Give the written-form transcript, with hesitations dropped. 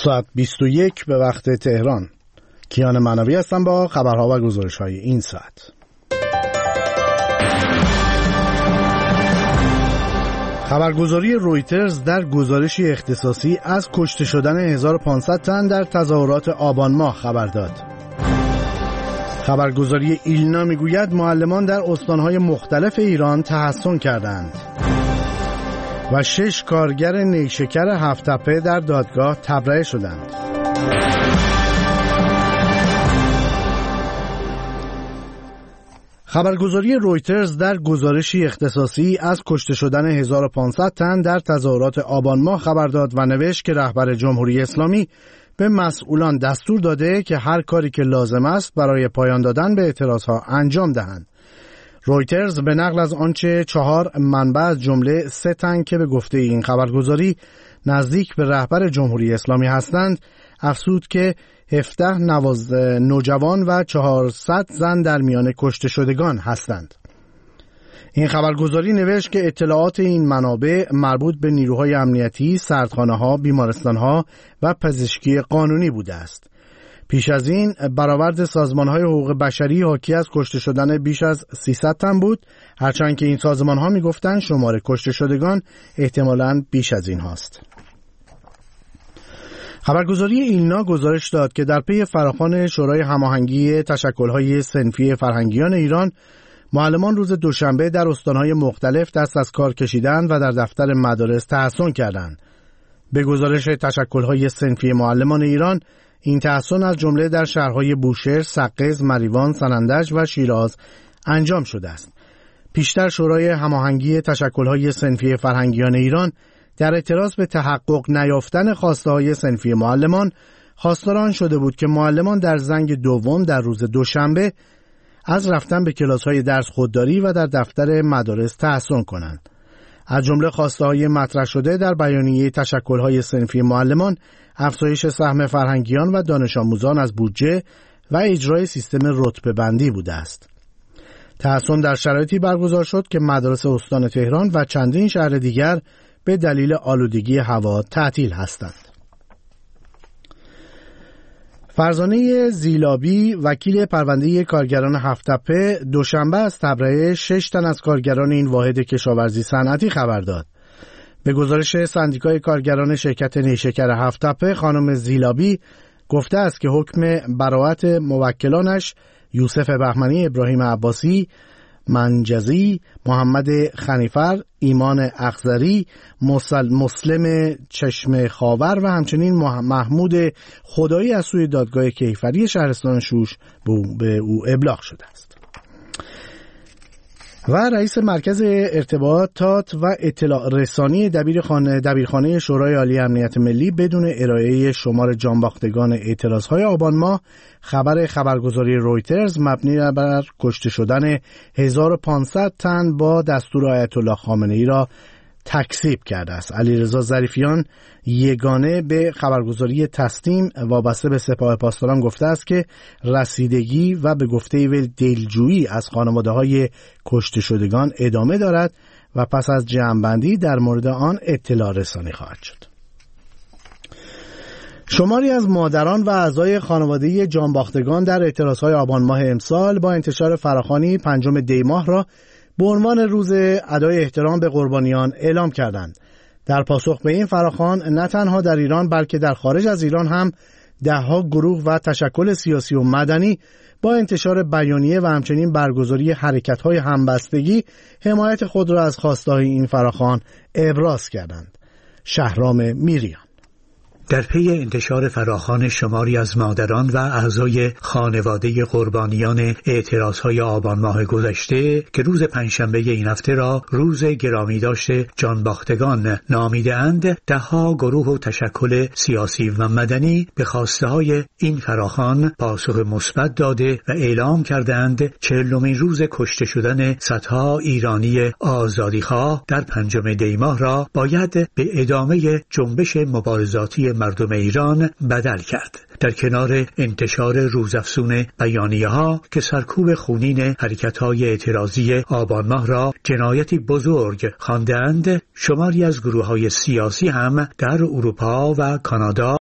ساعت 21 به وقت تهران. کیان منوی هستم با خبرها و گزارش‌های این ساعت. خبرگزاری رویترز در گزارشی اختصاصی از کشته شدن 1500 تن در تظاهرات آبان ماه خبر داد. خبرگزاری ایلنا میگوید معلمان در استانهای مختلف ایران تحصن کردند و 6 کارگر نیشکر هفت‌تپه در دادگاه تبرئه شدند. خبرگزاری رویترز در گزارشی اختصاصی از کشته شدن 1500 تن در تظاهرات آبان ماه خبر داد و نوشت که رهبر جمهوری اسلامی به مسئولان دستور داده که هر کاری که لازم است برای پایان دادن به اعتراضها انجام دهند. رویترز به نقل از آنچه 4 منبع از جمله 3 تن که به گفته این خبرگزاری نزدیک به رهبر جمهوری اسلامی هستند افزود که 17 نوجوان و 400 زن در میان کشته شدگان هستند. این خبرگزاری نوشت که اطلاعات این منابع مربوط به نیروهای امنیتی، سردخانه‌ها، بیمارستان‌ها و پزشکی قانونی بوده است. پیش از این برآورد سازمان‌های حقوق بشری حاکی از کشته شدن بیش از 300 تن بود، هرچند که این سازمان‌ها می‌گفتند شمار کشته شدگان احتمالاً بیش از این هاست. خبرگزاری ایلنا گزارش داد که در پی فراخوان شورای هماهنگی تشکل‌های صنفی فرهنگیان ایران، معلمان روز دوشنبه در استان‌های مختلف دست از کار کشیدند و در دفتر مدارس تحصن کردند. به گزارش تشکل‌های صنفی معلمان ایران، این تحصن از جمله در شهرهای بوشهر، سقز، مریوان، سنندج و شیراز انجام شده است. پیشتر شورای هماهنگی تشکل‌های صنفی فرهنگیان ایران در اعتراض به تحقق نیافتن خواسته‌های صنفی معلمان خواستار آن شده بود که معلمان در زنگ دوم در روز دوشنبه از رفتن به کلاس‌های درس خودداری و در دفتر مدارس تحصن کنند. از جمله خواسته‌های مطرح شده در بیانیه تشکل‌های صنفی معلمان افزایش سهم فرهنگیان و دانش آموزان از بودجه و اجرای سیستم رتبه‌بندی بوده است. تحصن در شرایطی برگزار شد که مدارس استان تهران و چندین شهر دیگر به دلیل آلودگی هوا تعطیل هستند. فرزانه زیلابی وکیل پرونده کارگران هفت‌تپه دوشنبه از تبرئه 6 تن از کارگران این واحد کشاورزی صنعتی خبر داد. به گزارش سندیکای کارگران شرکت نیشکر هفت‌تپه، خانم زیلابی گفته است که حکم براءت موکلانش یوسف بهمنی، ابراهیم عباسی، منجزی، محمد خنیفر، ایمان اخضری، مسلم چشم خاور و همچنین محمود خدایی از سوی دادگاه کیفری شهرستان شوش به او ابلاغ شده است. و رئیس مرکز ارتباطات و اطلاع رسانی دبیرخانه شورای عالی امنیت ملی بدون ارائه شمار جانباختگان اعتراضهای آبان ماه خبرگزاری رویترز مبنی بر کشته شدن 1500 تن با دستور آیت الله خامنه‌ای را تکذیب کرده است. علیرضا ظریفیان یگانه به خبرگزاری تسنیم وابسته به سپاه پاسداران گفته است که رسیدگی و به گفته وی دلجویی از خانواده‌های کشته شدگان ادامه دارد و پس از جمع‌بندی در مورد آن اطلاع رسانی خواهد شد. شماری از مادران و اعضای خانواده جانباختگان در اعتراضهای آبان ماه امسال با انتشار فراخوانی 5 دی ماه را به عنوان روز ادای احترام به قربانیان اعلام کردند. در پاسخ به این فراخوان نه تنها در ایران بلکه در خارج از ایران هم ده‌ها گروه و تشکل سیاسی و مدنی با انتشار بیانیه و همچنین برگزاری حرکت‌های همبستگی حمایت خود را از خواسته‌های این فراخوان ابراز کردند. شهرام میریان در پی انتشار فراخوان شماری از مادران و اعضای خانواده قربانیان اعتراضهای آبان ماه گذشته که روز پنجشنبه این هفته را روز گرامی داشته جانباختگان نامیده‌اند، ده‌ها گروه و تشکل سیاسی و مدنی به خواسته‌های این فراخوان پاسخ مثبت داده و اعلام کردند 40مین روز کشته شدن صدها ایرانی آزادیخواه در 5 دی ماه را باید به ادامه جنبش مبارزاتی مردم ایران بدل کرد. در کنار انتشار روزافزون بیانیه‌ها که سرکوب خونین حرکت‌های اعتراضی آبان ماه را جنایتی بزرگ خواندند، شماری از گروه‌های سیاسی هم در اروپا و کانادا